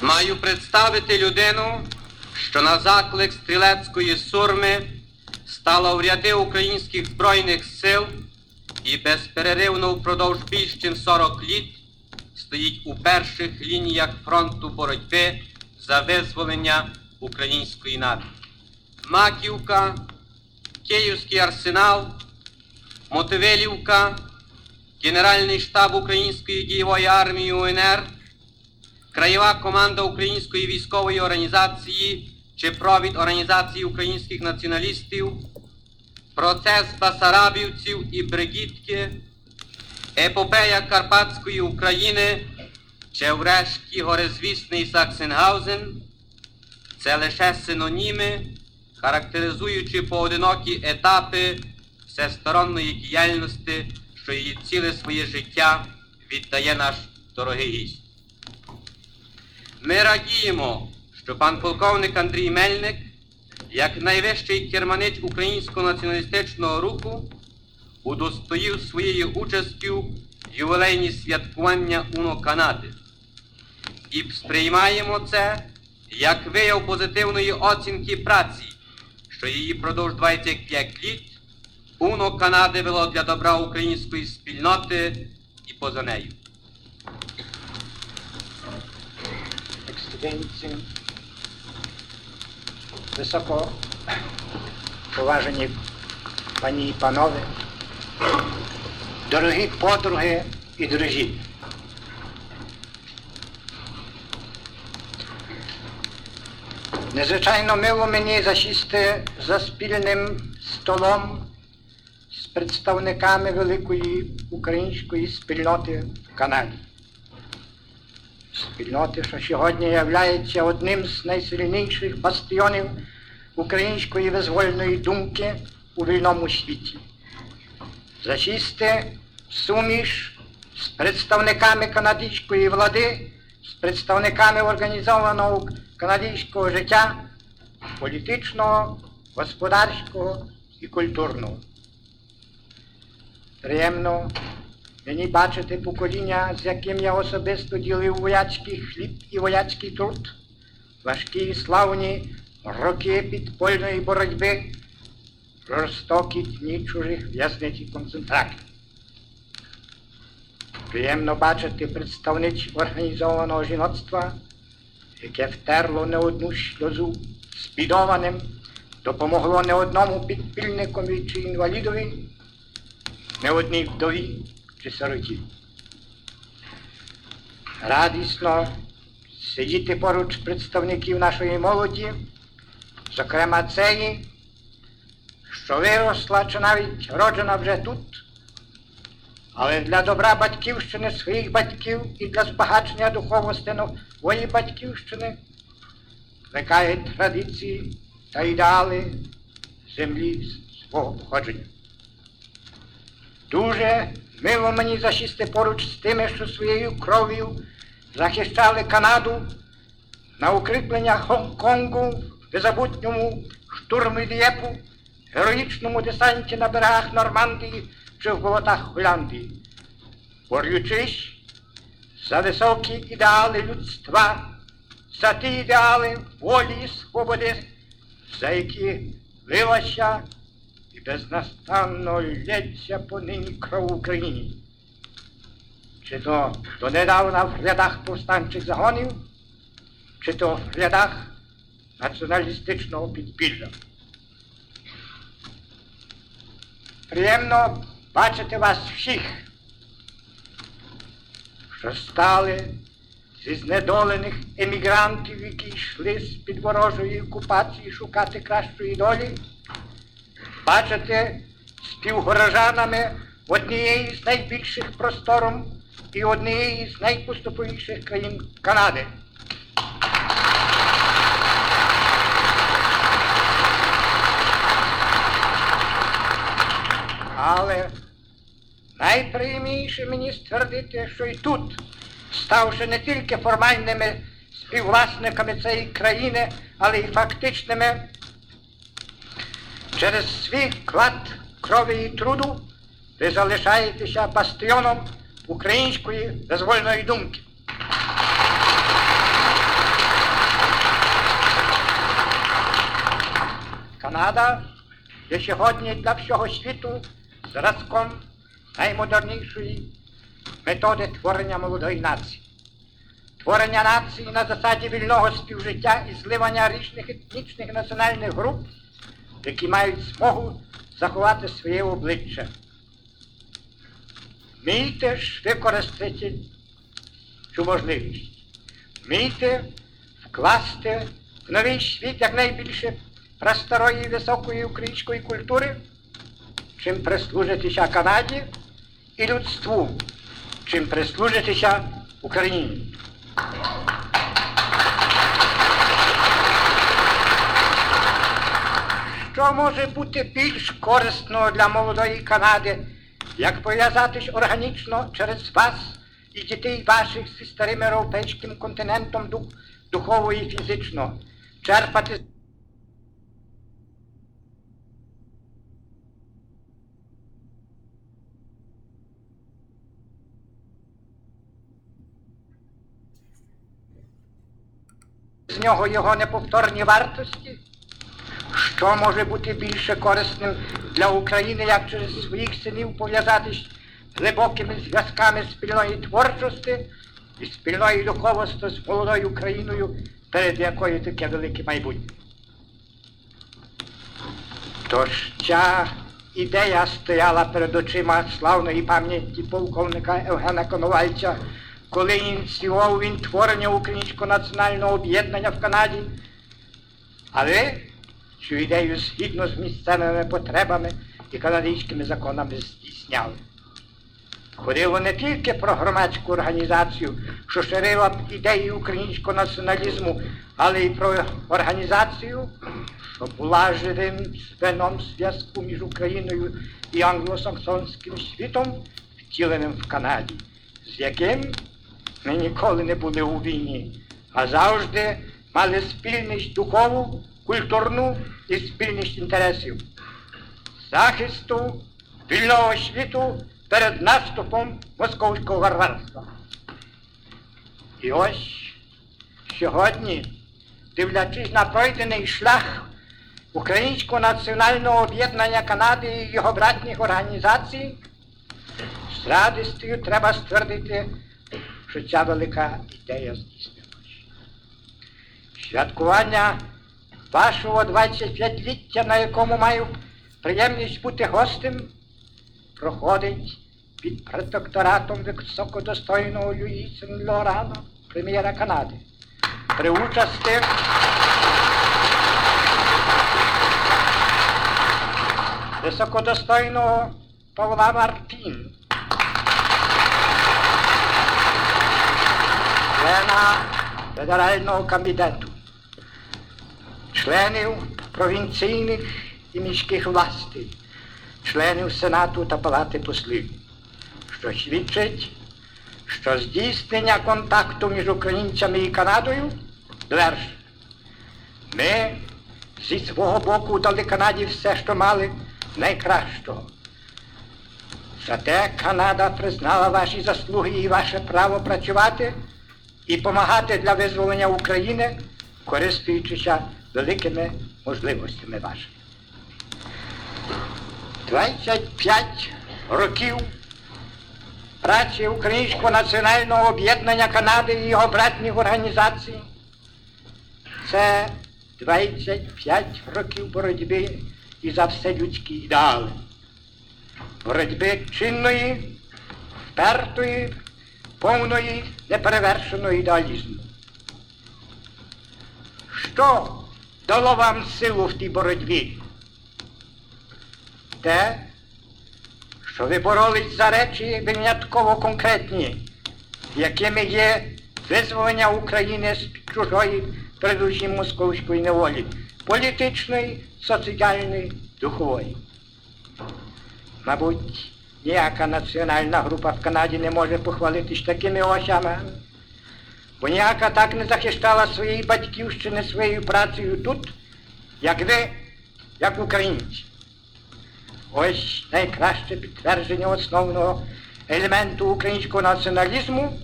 Маю представити людину, що на заклик стрілецької сурми стала в ряди українських Збройних сил і безперервно впродовж більш ніж 40 літ стоїть у перших лініях фронту боротьби за визволення української нації. Маківка, Київський арсенал, Мотовилівка, Генеральний штаб Української дієвої армії УНР, краєва команда Української військової організації чи провід організації українських націоналістів, процес басарабівців і бригітки, епопея Карпатської України чи врешті горизвісний Саксенгаузен – це лише синоніми, характеризуючи поодинокі етапи всесторонньої діяльності, що її ціле своє життя віддає наш дорогий гість. Ми радіємо, що пан полковник Андрій Мельник, як найвищий керманич українського націоналістичного руху, удостоїв своєю участю ювілейні святкування УНО Канади. І сприймаємо це як вияв позитивної оцінки праці, що її продовж 25 літ УНО Канади вело для добра української спільноти і поза нею. Екстуденці, високо поважені пані і панове, дорогі подруги і друзі. Незвичайно мило мені засісти за спільним столом з представниками великої української спільноти в Канаді. Спільноти, що сьогодні є одним з найсильніших бастіонів української визвольної думки у вільному світі. Засісти суміш з представниками канадської влади, з представниками організованого канадського життя, політичного, господарського і культурного. Приємно мені бачити покоління, з яким я особисто ділив вояцький хліб і вояцький труд, важкі і славні роки підпольної боротьби, жорстокі дні чужих в'язниць і концентрацій. Приємно бачити представниць організованого жіноцтва, яке втерло не одну сльозу збідованим, допомогло не одному підпільникові чи інвалідові, не одній вдові чи сироті. Радісно сидіти поруч представників нашої молоді, зокрема цієї, що виросла чи навіть роджена вже тут, але для добра батьківщини своїх батьків і для збагачення духовності нової батьківщини плекають традиції та ідеали землі свого походження. Дуже мило мені засісти поруч з тими, що своєю кров'ю захищали Канаду на укріплення Гонконгу, в незабутньому штурмі Дієпу, героїчному десанті на берегах Нормандії чи в болотах Голландії, борючись за високі ідеали людства, за ті ідеали волі і свободи, за які лилася і безнастанно лється понині кров в Україні. Чи то донедавна в рядах повстанчих загонів, чи то в рядах націоналістичного підпілля. Приємно бачити вас всіх, що стали зі знедолених емігрантів, які йшли з-під ворожої окупації шукати кращої долі, бачити співгорожанами однієї з найбільших простором і однієї з найпоступовіших країн Канади. Але найприємніше мені ствердити, що і тут, ставши не тільки формальними співвласниками цієї країни, але й фактичними, через свій вклад крові і труду ви залишаєтеся бастіоном української визвольної думки. Канада є сьогодні для всього світу зразком наймодернішої методи творення молодої нації. Творення нації на засаді вільного співжиття і зливання різних етнічних національних груп, які мають змогу заховати своє обличчя. Вмійте ж використати цю можливість. Вмійте вкласти в новий світ якнайбільше прастарої і високої української культури, чим прислужитися Канаді, і людству, чим прислужитися Україні. Що може бути більш корисного для молодої Канади, як пов'язатись органічно через вас і дітей ваших зі старим європейським континентом духово і фізично, черпати з нього його неповторні вартості? Що може бути більше корисним для України, як через своїх синів пов'язатись глибокими зв'язками спільної творчості і спільної духовості з молодою Україною, перед якою таке велике майбутнє? Тож ця ідея стояла перед очима славної пам'яті полковника Євгена Коновальця, коли ініціював він творення Українського національного об'єднання в Канаді. Але цю ідею згідно з місцевими потребами і канадськими законами здійсняли. Ходило не тільки про громадську організацію, що ширила б ідеї українського націоналізму, але й про організацію, що була живим звеном зв'язку між Україною і англосаксонським світом, втіленим в Канаді, з яким ми ніколи не були у війні, а завжди мали спільність духову, культурну і спільність інтересів, захисту вільного світу перед наступом московського варварства. І ось сьогодні, дивлячись на пройдений шлях Українського національного об'єднання Канади і його братніх організацій, з радістю треба ствердити, що ця велика ідея здійснилася. Святкування вашого 25-ліття, на якому маю приємність бути гостем, проходить під протекторатом високодостойного Люї Сен-Лорана, прем'єра Канади, при участі високодостойного Павла Мартін, члена Федерального комітету, членів провінційних і міських властей, членів Сенату та Палати послів, що свідчить, що здійснення контакту між українцями і Канадою довершено. Ми зі свого боку дали Канаді все, що мали найкращого. Зате Канада признала ваші заслуги і ваше право працювати і допомагати для визволення України, користуючися великими можливостями вашими. 25 років праці Українського національного об'єднання Канади і його братніх організацій – це 25 років боротьби і за вселюдські ідеали. Боротьби чинної, впертої, повної, неперевершеного ідеалізму. Що дало вам силу в тій боротьбі? Те, що ви боролись за речі винятково конкретні, якими є визволення України з чужої, передусім московської неволі, політичної, соціальної, духової. Мабуть, ніяка національна група в Канаді не може похвалитись такими очами, бо ніяка так не захищала своєї батьківщини своєю працею тут, як ви, як українці. Ось найкраще підтвердження основного елементу українського націоналізму.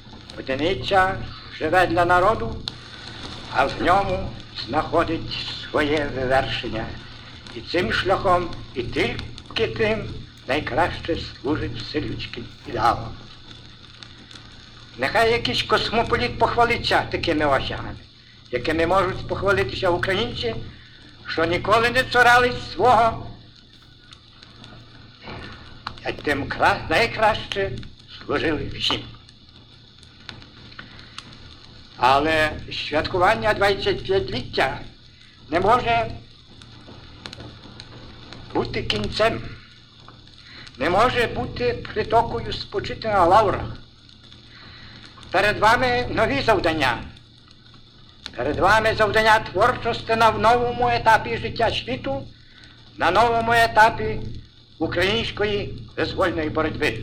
Одиниця живе для народу, а в ньому знаходить своє вивершення. І цим шляхом, і тільки тим найкраще служить вселюдським ідеалам. Нехай якийсь космополіт похвалиться такими осягами, якими можуть похвалитися українці, що ніколи не цурались свого, а тим найкраще служили всім. Але святкування 25-ліття не може бути кінцем, не може бути притокою спочити на лаврах. Перед вами нові завдання. Перед вами завдання творчості на новому етапі життя світу, на новому етапі української визвольної боротьби.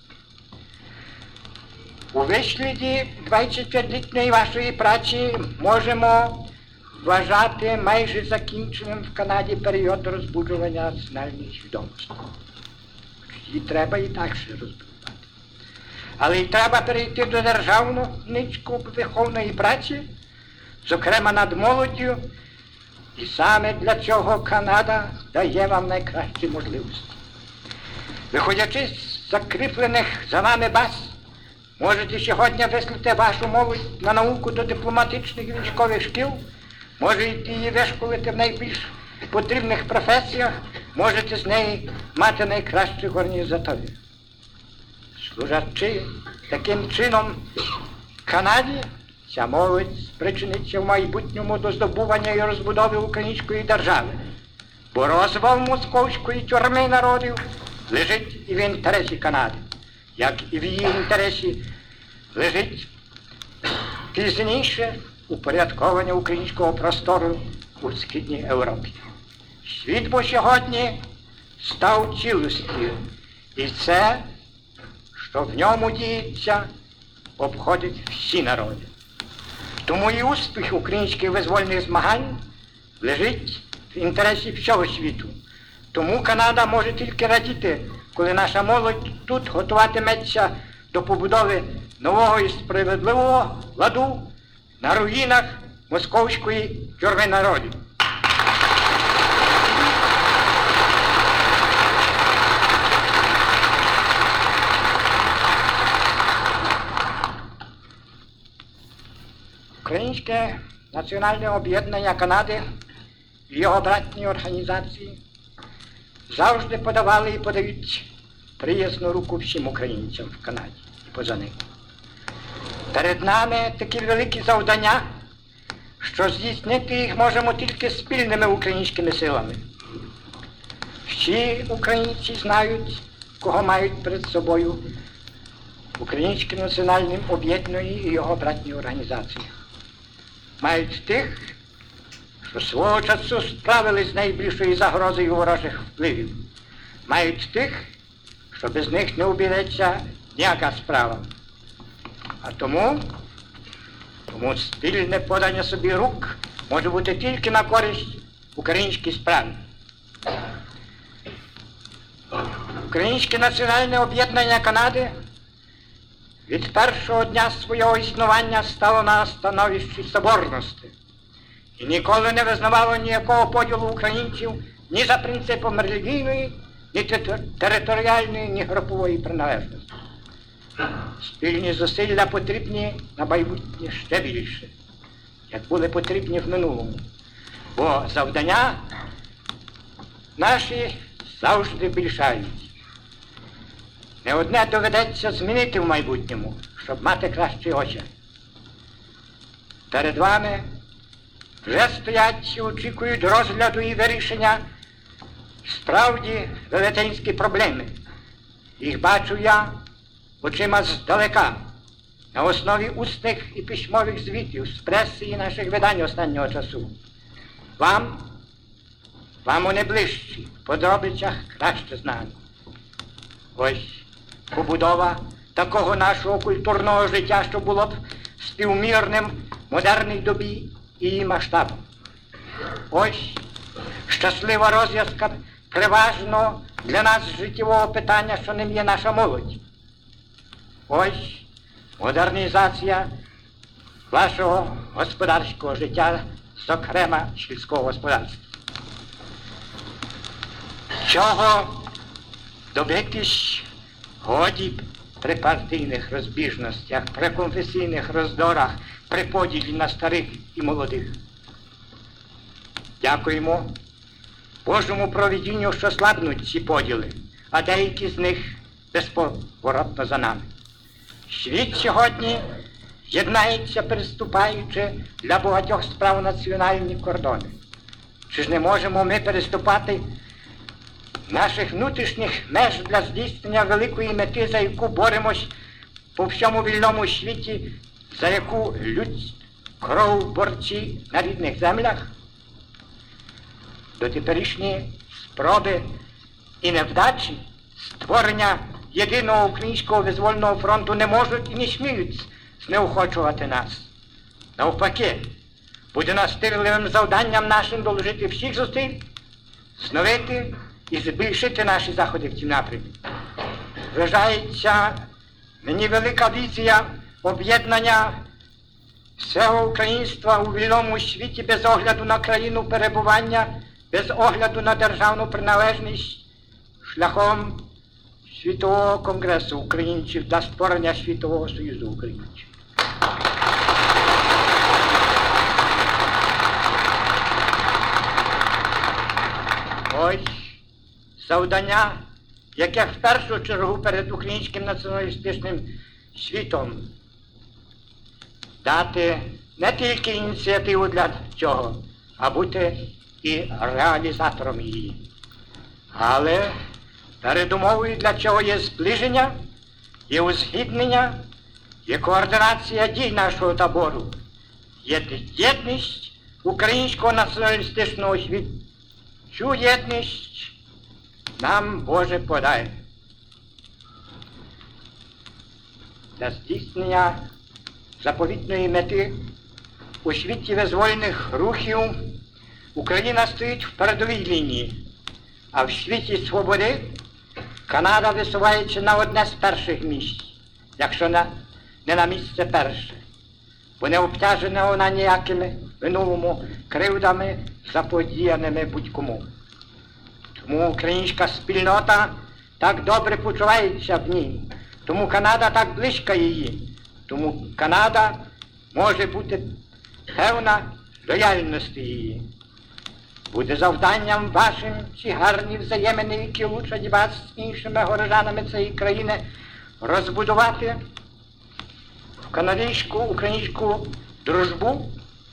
У вигляді 25-літньої вашої праці можемо вважати майже закінченим в Канаді період розбуджування національної свідомості. Її треба і так ще розбудувати. Але й треба перейти до державно-виховної праці, зокрема над молоддю, і саме для цього Канада дає вам найкращі можливості. Виходячи з закріплених за вами баз, можете сьогодні вислати вашу молодь на науку до дипломатичних і військових шкіл, можете її вишколити в найбільш потрібних професіях, можете з неї мати найкращих організаторів. Служачи таким чином Канаді, ця молодь спричиниться в майбутньому до здобування і розбудови української держави, бо розвал московської тюрми народів лежить і в інтересі Канади, як і в її інтересі лежить пізніше упорядковання українського простору у Східній Європі. Світ бо сьогодні став цілістю, і це, що в ньому діється, обходить всі народи. Тому і успіх українських визвольних змагань лежить в інтересі всього світу. Тому Канада може тільки радіти, коли наша молодь тут готуватиметься до побудови нового і справедливого ладу на руїнах московської тюрми народів. Українське національне об'єднання Канади і його братні організації завжди подавали і подають приязну руку всім українцям в Канаді і поза ним. Перед нами такі великі завдання, що здійснити їх можемо тільки спільними українськими силами. Всі українці знають, кого мають перед собою Українське національне об'єднання і його братні організації. Мають тих, що свого часу справились з найбільшою загрозою ворожих впливів. Мають тих, що без них не обійдеться ніяка справа. А тому спільне подання собі рук може бути тільки на користь українській справі. Українське національне об'єднання Канади від першого дня свого існування стало на становищі соборності і ніколи не визнавало ніякого поділу українців ні за принципом релігійної, ні територіальної, ні групової приналежності. Спільні зусилля потрібні на майбутнє ще більше, як були потрібні в минулому, бо завдання наші завжди більшають. Не одне доведеться змінити в майбутньому, щоб мати кращі очі. Перед вами вже стоять і очікують розгляду і вирішення справді велетенські проблеми. Їх бачу я очима здалека, на основі устних і письмових звітів з преси і наших видань останнього часу. Вам вони ближчі, в подробицях краще знані. Ось побудова такого нашого культурного життя, що було б співмірним модерній добі і її масштабу. Ось щаслива розв'язка переважно для нас життєвого питання, що ним є наша молодь. Ось модернізація вашого господарського життя зокрема сільського господарства. Чого добитись годі при партійних розбіжностях, при конфесійних роздорах, при поділі на старих і молодих. Дякуємо Божому провидінню, що слабнуть ці поділи, а деякі з них безповоротно за нами. Світ сьогодні єднається, переступаючи для багатьох справ національні кордони. Чи ж не можемо ми переступати наших внутрішніх меж для здійснення великої мети, за яку боремось по всьому вільному світі, за яку лють кров борці на рідних землях? Дотеперішні спроби і невдачі створення єдиного українського визвольного фронту не можуть і не сміють знеохочувати нас. Навпаки, буде настирливим завданням нашим доложити всіх зусиль, зновити і збільшити наші заходи в цім напрямі. Вважається мені велика візія об'єднання всього українства у вільному світі без огляду на країну перебування, без огляду на державну приналежність, шляхом Світового конгресу українців для створення Світового Союзу українців. Ось завдання, яке в першу чергу перед українським націоналістичним світом дати не тільки ініціативу для цього, а бути і реалізатором її. Але передумовою для цього є зближення, є узгіднення, є координація дій нашого табору, є єдність українського націоналістичного світу. Цю єдність нам Боже подай. Для здійснення заповітної мети у світі визвольних рухів Україна стоїть в передовій лінії, а в світі свободи Канада висувається на одне з перших місць, якщо не на місце перше, бо не обтяжена вона ніякими в минулому кривдами, заподіяними будь-кому. Тому українська спільнота так добре почувається в ній, тому Канада так близька її, тому Канада може бути певна лояльності її. Буде завданням вашим ці гарні взаємини, які лучать вас з іншими горожанами цієї країни, розбудувати в канадсько-українську дружбу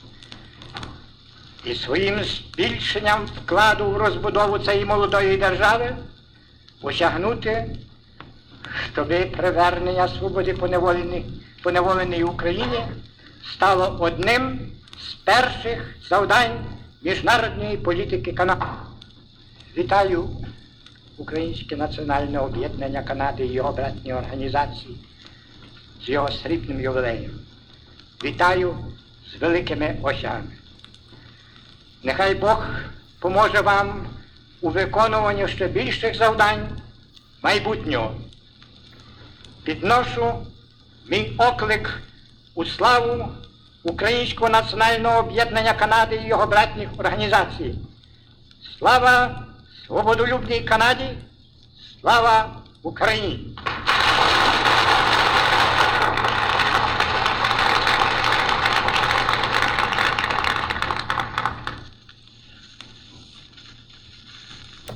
і своїм збільшенням вкладу в розбудову цієї молодої держави осягнути, щоби привернення свободи поневоленій Україні стало одним з перших завдань міжнародної політики Канади. Вітаю Українське національне об'єднання Канади і його братні організації з його срібним ювілеєм. Вітаю з великими осягами. Нехай Бог поможе вам у виконуванні ще більших завдань майбутнього. Підношу мій оклик у славу Українського національного об'єднання Канади і його братніх організацій. Слава свободолюбній Канаді! Слава Україні!